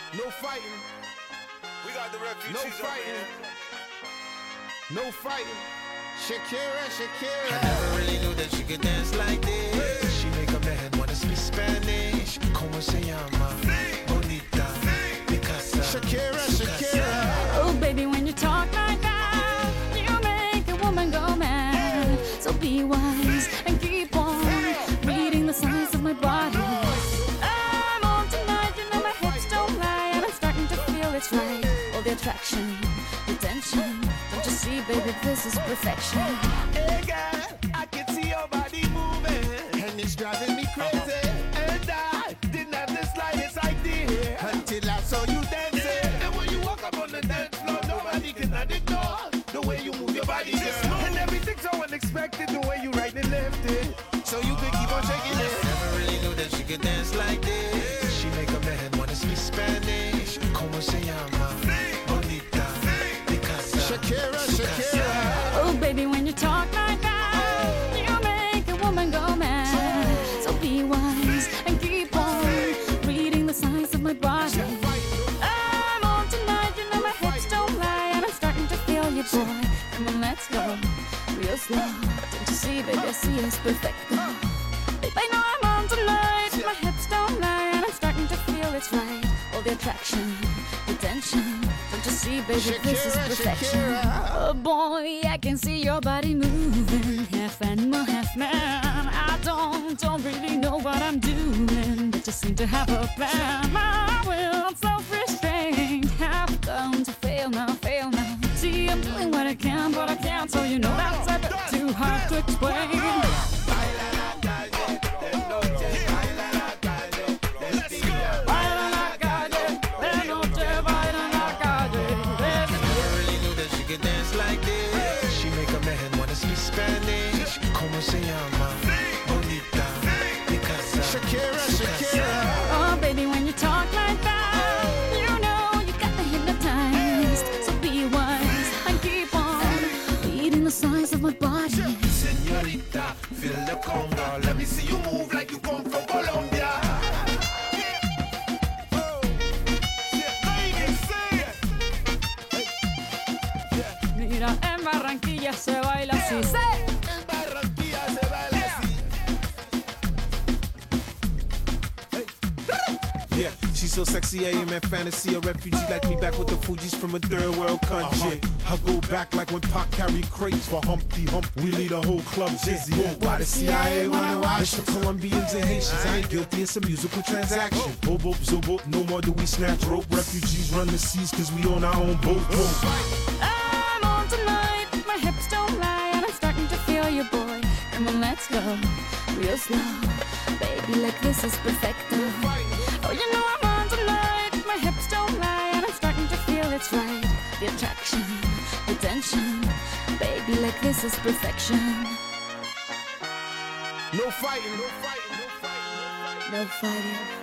No fighting. We got the refugees. No fighting. No fighting. Shakira, Shakira. I never really knew that she could dance like this. She make a man wanna speak Spanish. Como se llama? Bonita. Picasa. Shakira, Shakira. Oh, baby, when you talk like that, you make a woman go mad. So be wise and keep on reading the signs of my body. I'm on tonight, you know my hips don't lie, and I'm starting to feel it's right. All the attraction, the tension. Don't you see, baby, this is perfection. Hey girl, I can see your body moving, And it's driving me crazy. and I didn't have the slightest idea Until I saw you dancing. And when you walk up on the dance floor, nobody can ignore the way you move your body, girl. And everything's so unexpected, the way you right and left it. So you could keep on shaking it. Never really knew that she could dance like this. She make a man wanna speak Spanish. Como se llama? Bonita. Picasa. Shakira, Shakira. Oh, baby, when you talk like that, you make a woman go mad. So be wise and keep on reading the signs of my body. I'm on tonight, you know my hips don't lie, and I'm starting to feel you, boy. Come on, let's go real slow. Don't you see, baby, I see it's perfect. Babe, I know I'm on tonight, my hips don't lie, and I'm starting to feel it's right. All the attraction, the tension. Don't you see, baby, this is Shakira, perfection. Shakira. Oh boy, I can see your body moving, half animal, half man. I don't really know what I'm doing, but just seem to have a plan. My will, self-restraint, have come to fail now, fail now. See, I'm doing what I can, but I can't, so you know that's a bit too hard to explain. Dance like this. She make a man wanna speak Spanish. Como se llama? Bonita. Picasa. Shakira, Shakira. Oh, baby, when you talk like that, you know you got me hypnotized. So be wise and keep on reading the signs of my body. Señorita, feel the conga. Let me see you move like you come from Colombia. Mira, en Barranquilla se baila así. ¡Sí! En Barranquilla se baila así. Yeah, she's so sexy, I am in fantasy. A refugee like me back with the Fugees from a third world country. I go back like when Pac carried crates for Humpty Hump. We lead a whole club dizzy. Why the CIA wanna watch the Colombians and Haitians? I ain't guilty, it's a musical transaction. Bobo, zobo, no more do we snatch rope. Refugees run the seas cause we own our own boat. I'm on tonight, my hips don't lie, and I'm starting to feel you, boy. Come on, let's go real slow. Baby, like this is perfect. Oh, you know I'm on tonight, my hips don't lie, and I'm starting to feel it's right. The attraction, the tension. Baby, like this is perfection. No fighting. No fighting. No fighting. No fighting.